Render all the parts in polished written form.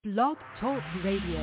Blog Talk Radio.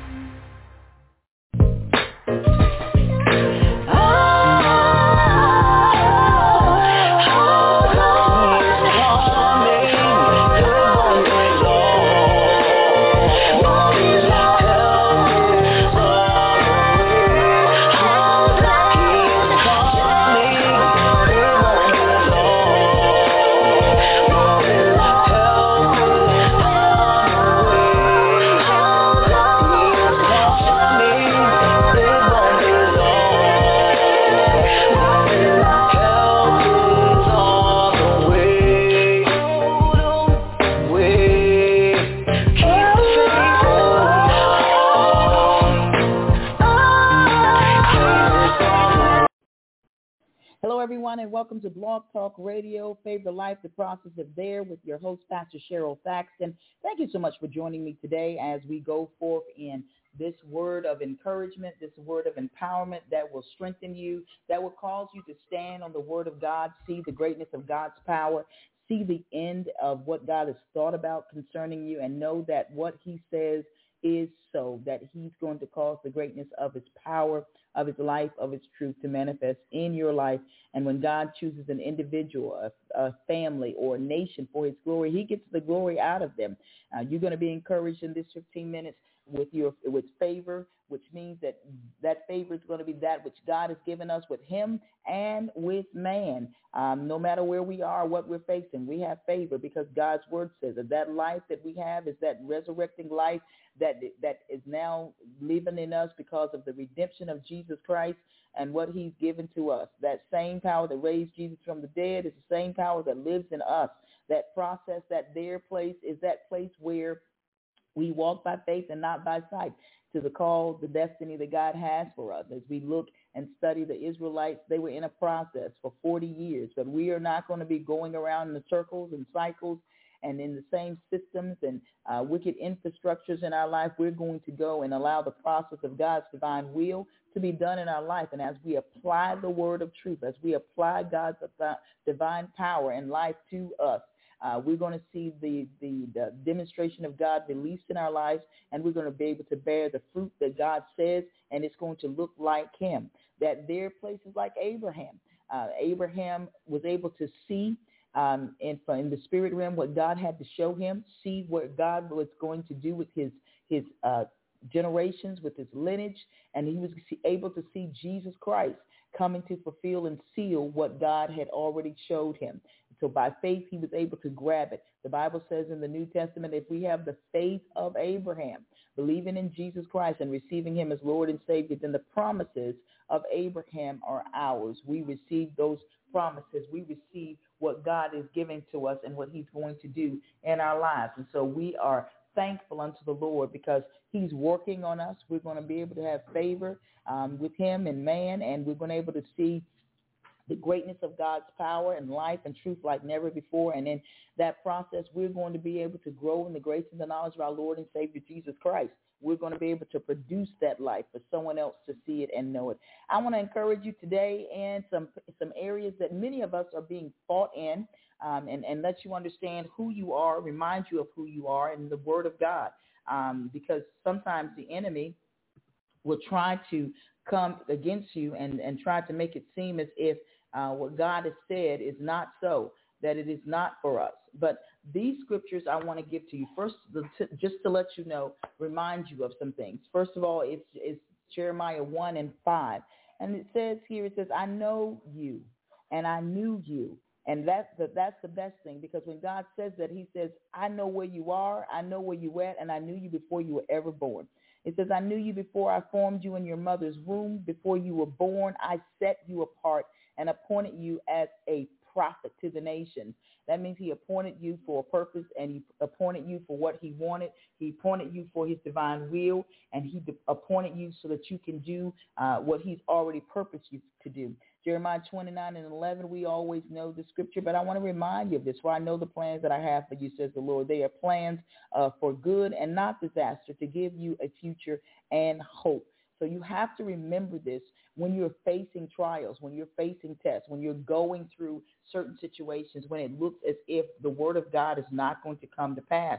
And welcome to Blog Talk Radio, Favor Life, the process of there with your host, Pastor Cheryl Thaxton. Thank you so much for joining me today as we go forth in this word of encouragement, this word of empowerment that will strengthen you, that will cause you to stand on the word of God, see the greatness of God's power, see the end of what God has thought about concerning you, and know that what he says is so, that he's going to cause the greatness of his power, of his life, of his truth to manifest in your life. And when God chooses an individual, a family, or a nation for his glory, he gets the glory out of them. You're going to be encouraged in this 15 minutes with favor, which means that favor is going to be that which God has given us with him and with man. No matter where we are, what we're facing, we have favor because God's word says that life that we have is that resurrecting life that is now living in us because of the redemption of Jesus Christ and what he's given to us. That same power that raised Jesus from the dead is the same power that lives in us. That process, that there place is that place where we walk by faith and not by sight to the call, the destiny that God has for us. As we look and study the Israelites, they were in a process for 40 years, but we are not going to be going around in the circles and cycles and in the same systems and wicked infrastructures in our life. We're going to go and allow the process of God's divine will to be done in our life. And as we apply the word of truth, as we apply God's divine power and life to us, we're going to see the demonstration of God released in our lives, and we're going to be able to bear the fruit that God says, and it's going to look like him. That there are places like Abraham. Abraham was able to see in the spirit realm what God had to show him, see what God was going to do with his generations, with his lineage, and he was able to see Jesus Christ coming to fulfill and seal what God had already showed him. So by faith, he was able to grab it. The Bible says in the New Testament, if we have the faith of Abraham, believing in Jesus Christ and receiving him as Lord and Savior, then the promises of Abraham are ours. We receive those promises. We receive what God is giving to us and what he's going to do in our lives. And so we are thankful unto the Lord because he's working on us. We're going to be able to have favor with him and man, and we're going to be able to see the greatness of God's power and life and truth like never before. And in that process, we're going to be able to grow in the grace and the knowledge of our Lord and Savior, Jesus Christ. We're going to be able to produce that life for someone else to see it and know it. I want to encourage you today in some areas that many of us are being fought in and let you understand who you are, remind you of who you are in the Word of God, because sometimes the enemy will try to come against you and try to make it seem as if what God has said is not so, that it is not for us. But these scriptures I want to give to you. First, just to let you know, remind you of some things. First of all, it's Jeremiah 1:5. And it says here, it says, I know you and I knew you. And that's the best thing, because when God says that, he says, I know where you are, I know where you at, and I knew you before you were ever born. It says, I knew you before I formed you in your mother's womb. Before you were born, I set you apart and appointed you as a prophet to the nations. That means he appointed you for a purpose, and he appointed you for what he wanted. He appointed you for his divine will, and he appointed you so that you can do what he's already purposed you to do. Jeremiah 29:11, we always know the scripture, but I want to remind you of this. For I know the plans that I have for you, says the Lord. They are plans for good and not disaster, to give you a future and hope. So you have to remember this when you're facing trials, when you're facing tests, when you're going through certain situations, when it looks as if the word of God is not going to come to pass.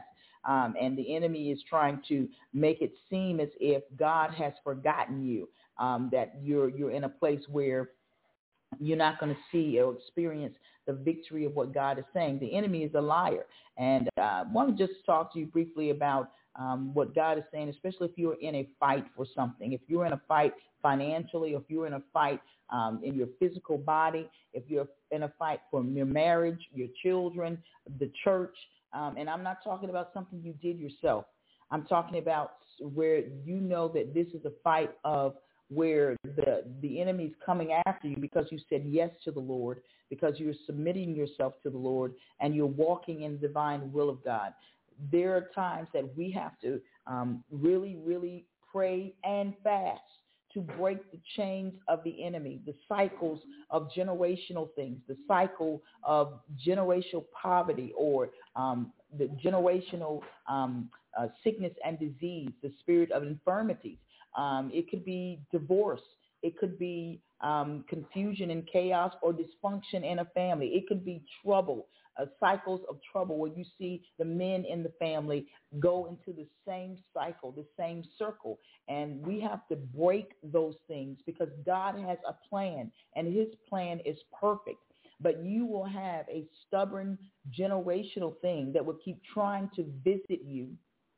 and the enemy is trying to make it seem as if God has forgotten you, that you're in a place where you're not going to see or experience the victory of what God is saying. The enemy is a liar. And I want to just talk to you briefly about what God is saying, especially if you're in a fight for something. If you're in a fight financially, if you're in a fight in your physical body, if you're in a fight for your marriage, your children, the church, and I'm not talking about something you did yourself. I'm talking about where you know that this is a fight of where the enemy is coming after you because you said yes to the Lord, because you're submitting yourself to the Lord, and you're walking in the divine will of God. There are times that we have to really, really pray and fast to break the chains of the enemy, the cycles of generational things, the cycle of generational poverty, or the generational sickness and disease, the spirit of infirmities. It could be divorce. It could be confusion and chaos or dysfunction in a family. It could be trouble, cycles of trouble where you see the men in the family go into the same cycle, the same circle. And we have to break those things because God has a plan, and his plan is perfect. But you will have a stubborn generational thing that will keep trying to visit you,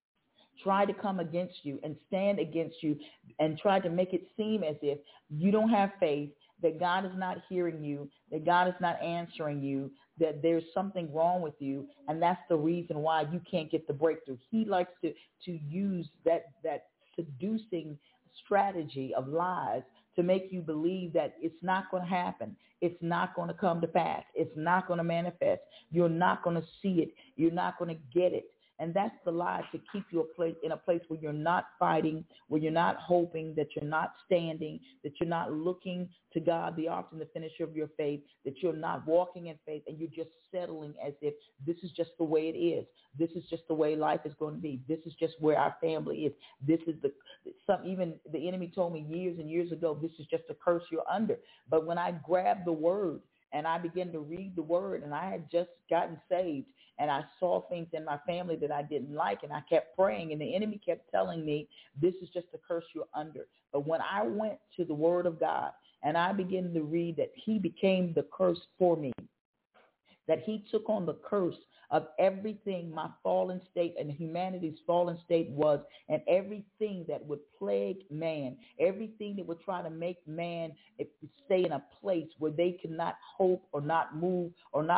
try to come against you and stand against you, and try to make it seem as if you don't have faith, that God is not hearing you, that God is not answering you, that there's something wrong with you, and that's the reason why you can't get the breakthrough. He likes to use that seducing strategy of lies to make you believe that it's not going to happen. It's not going to come to pass. It's not going to manifest. You're not going to see it. You're not going to get it. And that's the lie, to keep you in a place where you're not fighting, where you're not hoping, that you're not standing, that you're not looking to God, the author and the finisher of your faith, that you're not walking in faith, and you're just settling as if this is just the way it is. This is just the way life is going to be. This is just where our family is. This is even the enemy told me years and years ago, this is just a curse you're under. But when I grabbed the word and I began to read the word, and I had just gotten saved, and I saw things in my family that I didn't like, and I kept praying, and the enemy kept telling me, this is just a curse you're under. But when I went to the word of God and I began to read that he became the curse for me, that he took on the curse of everything my fallen state and humanity's fallen state was, and everything that would plague man, everything that would try to make man stay in a place where they cannot hope or not move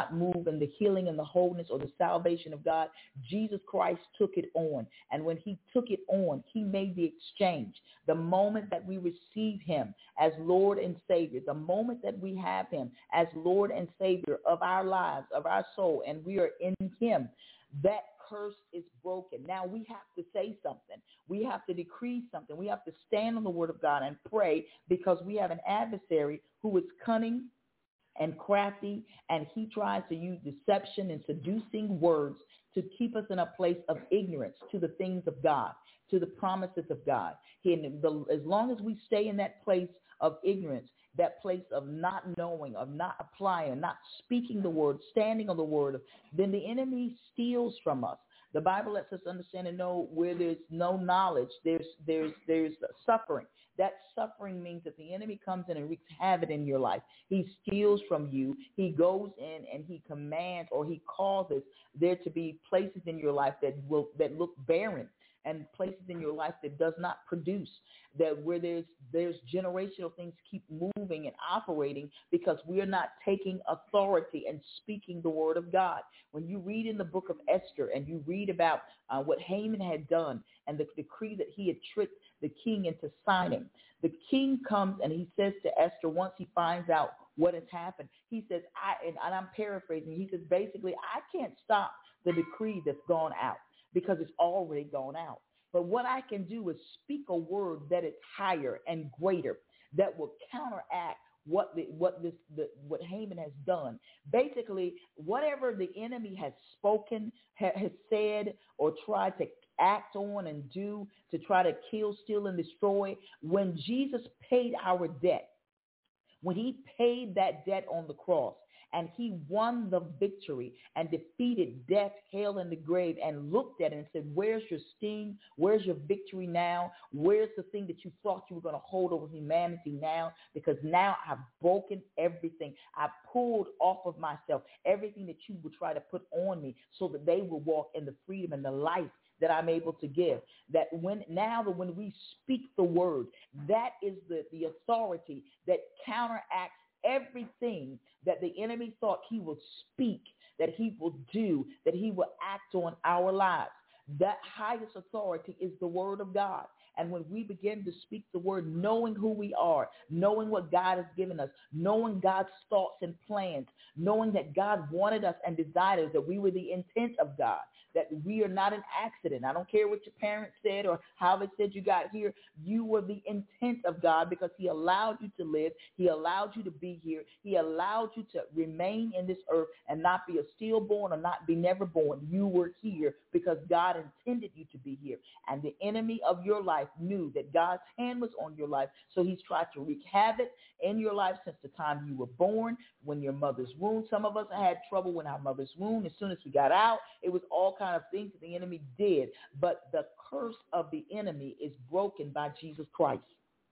in the healing and the wholeness or the salvation of God. Jesus Christ took it on. And when he took it on, he made the exchange. The moment that we receive him as Lord and Savior, the moment that we have him as Lord and Savior of our lives, of our soul, and we are in him, that curse is broken. Now we have to say something. We have to decree something. We have to stand on the word of God and pray, because we have an adversary who is cunning and crafty, and he tries to use deception and seducing words to keep us in a place of ignorance to the things of God, to the promises of God. As long as we stay in that place of ignorance, that place of not knowing, of not applying, not speaking the word, standing on the word, then the enemy steals from us. The Bible lets us understand and know where there's no knowledge, there's suffering. That suffering means that the enemy comes in and wreaks havoc in your life. He steals from you. He goes in and he commands, or he causes there to be places in your life that look barren, and places in your life that does not produce, that where there's generational things keep moving and operating, because we are not taking authority and speaking the word of God. When you read in the book of Esther and you read about what Haman had done and the decree that he had tricked the king into signing, the king comes and he says to Esther, once he finds out what has happened, he says, and I'm paraphrasing, he says, basically, I can't stop the decree that's gone out, because it's already gone out. But what I can do is speak a word that is higher and greater, that will counteract what Haman has done. Basically, whatever the enemy has spoken, has said, or tried to act on and do to try to kill, steal, and destroy, when Jesus paid our debt, when he paid that debt on the cross, And he won the victory and defeated death, hell, and the grave, and looked at it and said, where's your sting? Where's your victory now? Where's the thing that you thought you were going to hold over humanity now? Because now I've broken everything. I've pulled off of myself everything that you would try to put on me so that they will walk in the freedom and the life that I'm able to give. That when we speak the word, that is the authority that counteracts everything that the enemy thought he would speak, that he will do, that he will act on our lives. That highest authority is the word of God. And when we begin to speak the word, knowing who we are, knowing what God has given us, knowing God's thoughts and plans, knowing that God wanted us and desired us, that we were the intent of God, that we are not an accident. I don't care what your parents said or how they said you got here. You were the intent of God because he allowed you to live. He allowed you to be here. He allowed you to remain in this earth and not be a stillborn or not be never born. You were here because God intended you to be here. And the enemy of your life knew that God's hand was on your life, so he's tried to wreak havoc in your life since the time you were born, when your mother's womb. Some of us had trouble when our mother's womb. As soon as we got out, it was all kind of things that the enemy did. But the curse of the enemy is broken by Jesus Christ.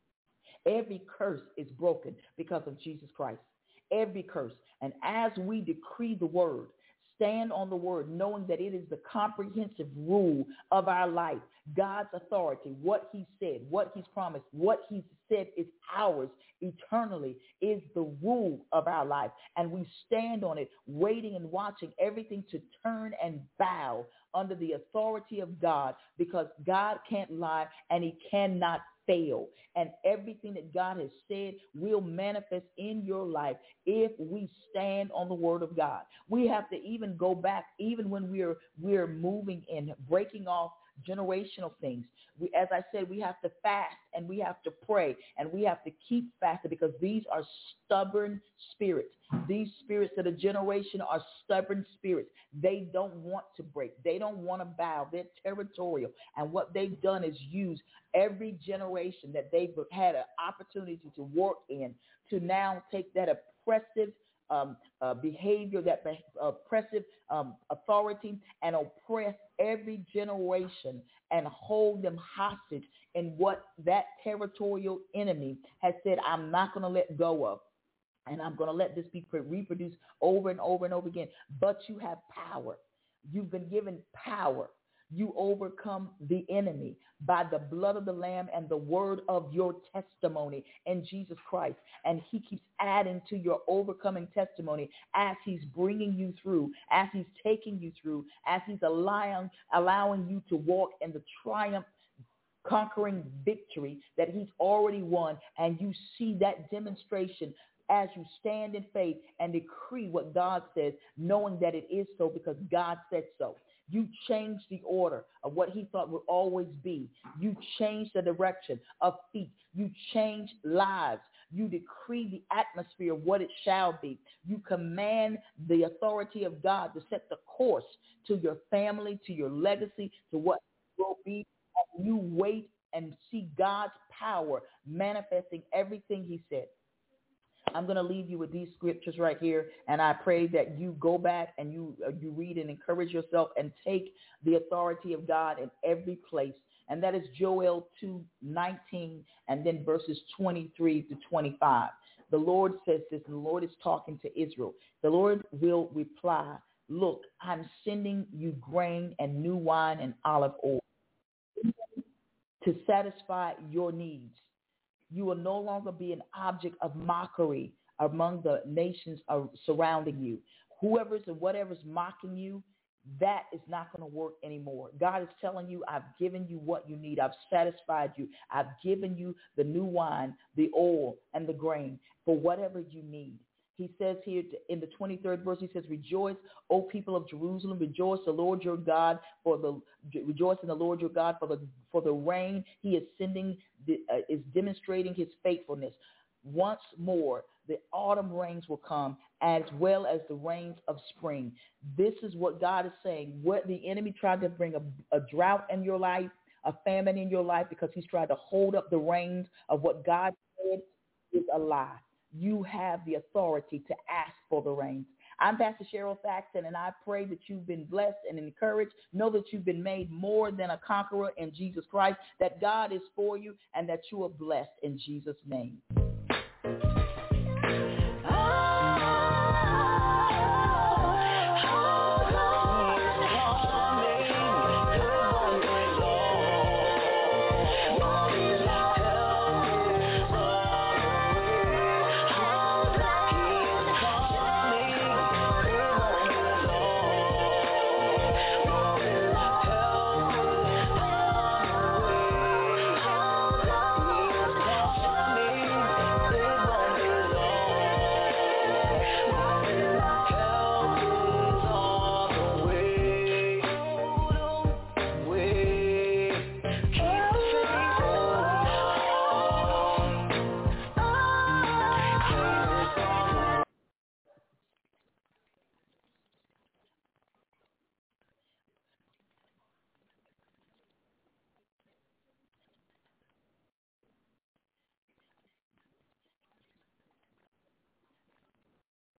Every curse is broken because of Jesus Christ. Every curse. And as we decree the word, stand on the word, knowing that it is the comprehensive rule of our life, God's authority, what he said, what he's promised, what he said is ours eternally, is the rule of our life. And we stand on it, waiting and watching everything to turn and bow under the authority of God, because God can't lie and he cannot fail. And everything that God has said will manifest in your life if we stand on the word of God. We have to even go back, even when we're moving and breaking off generational things. As I said, we have to fast and we have to pray and we have to keep fasting, because these are stubborn spirits. These spirits of the generation are stubborn spirits. They don't want to break. They don't want to bow. They're territorial. And what they've done is use every generation that they've had an opportunity to work in to now take that oppressive behavior, that oppressive authority, and oppress every generation and hold them hostage in what that territorial enemy has said, I'm not going to let go of. And I'm going to let this be reproduced over and over and over again. But you have power. You've been given power. You overcome the enemy by the blood of the Lamb and the word of your testimony in Jesus Christ. And he keeps adding to your overcoming testimony as he's bringing you through, as he's taking you through, as he's allowing you to walk in the triumph, conquering victory that he's already won. And you see that demonstration as you stand in faith and decree what God says, knowing that it is so because God said so. You change the order of what he thought would always be. You change the direction of feet. You change lives. You decree the atmosphere of what it shall be. You command the authority of God to set the course to your family, to your legacy, to what will be. And you wait and see God's power manifesting everything he said. I'm going to leave you with these scriptures right here, and I pray that you go back and you read and encourage yourself and take the authority of God in every place. And that is Joel 2:19 and then verses 23 to 25. The Lord says this, and the Lord is talking to Israel. The Lord will reply, look, I'm sending you grain and new wine and olive oil to satisfy your needs. You will no longer be an object of mockery among the nations surrounding you. Whoever's and whatever's mocking you, that is not going to work anymore. God is telling you, I've given you what you need. I've satisfied you. I've given you the new wine, the oil, and the grain for whatever you need. He says here in the 23rd verse, he says, rejoice, O people of Jerusalem, rejoice the Lord your God rejoice in the Lord your God for the rain he is sending is demonstrating his faithfulness. Once more, the autumn rains will come as well as the rains of spring. This is what God is saying. What the enemy tried to bring a drought in your life, a famine in your life, because he's tried to hold up the reins of what God said, is a lie. you have the authority to ask for the rains. I'm Pastor Cheryl Thaxton, and I pray that you've been blessed and encouraged. Know that you've been made more than a conqueror in Jesus Christ, that God is for you, and that you are blessed in Jesus' name.